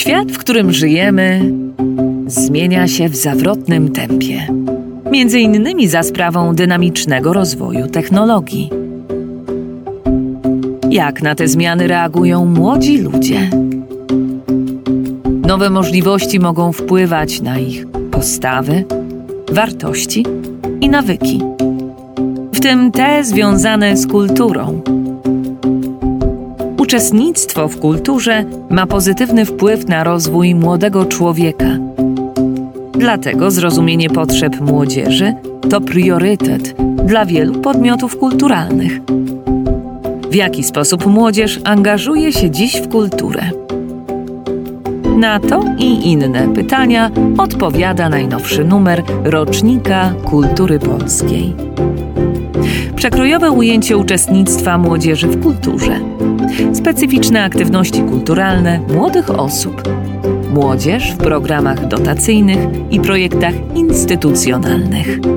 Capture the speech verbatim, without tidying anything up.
Świat, w którym żyjemy, zmienia się w zawrotnym tempie. Między innymi za sprawą dynamicznego rozwoju technologii. Jak na te zmiany reagują młodzi ludzie? Nowe możliwości mogą wpływać na ich postawy, wartości i nawyki, w tym te związane z kulturą. Uczestnictwo w kulturze ma pozytywny wpływ na rozwój młodego człowieka. Dlatego zrozumienie potrzeb młodzieży to priorytet dla wielu podmiotów kulturalnych. W jaki sposób młodzież angażuje się dziś w kulturę? Na to i inne pytania odpowiada najnowszy numer Rocznika Kultury Polskiej. Przekrojowe ujęcie uczestnictwa młodzieży w kulturze. Specyficzne aktywności kulturalne młodych osób. Młodzież w programach dotacyjnych i projektach instytucjonalnych.